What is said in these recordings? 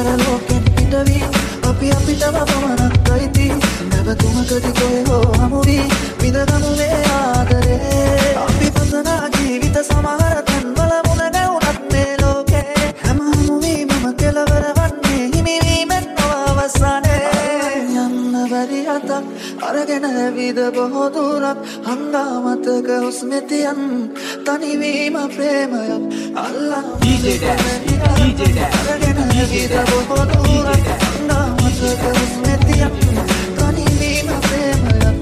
පරලෝකෙන් පිටවී අපි අපිටම පමණක් අයිති නැවතුමකදී කොහේ හෝ හමුවී විඳගමු මේ ආදරේ අපි පසනා ජීවිත සමහර තැන්වල මුණ ගැහුණත් මේ ලෝකේ හැම හමුවීමම කෙලවර වන්නේ හිමිවීමෙන් නොව අවසානයේ යන්න බැරි අතක් අරගෙන ඇවිද බොහෝ දුරක් හංගාමතක හුස්මෙතියන් තනිවීම ප්‍රේමයක් අල්ලන්න DJ Dash අරගෙන ඇවිද බොහෝ දුරක් හංගාමතක හුස්මෙතියන් තනිවීම ප්‍රේමයක්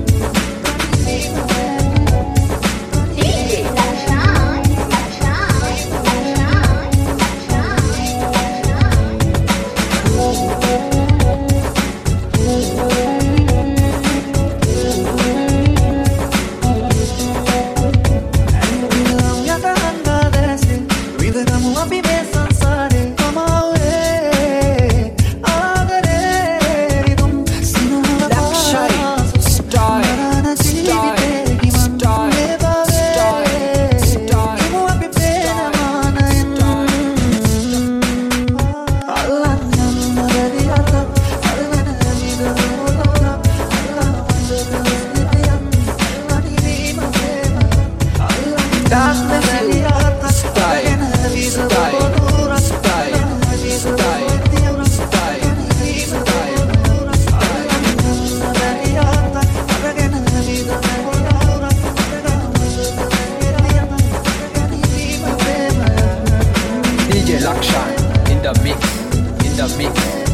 DJ Lakshan in the mix.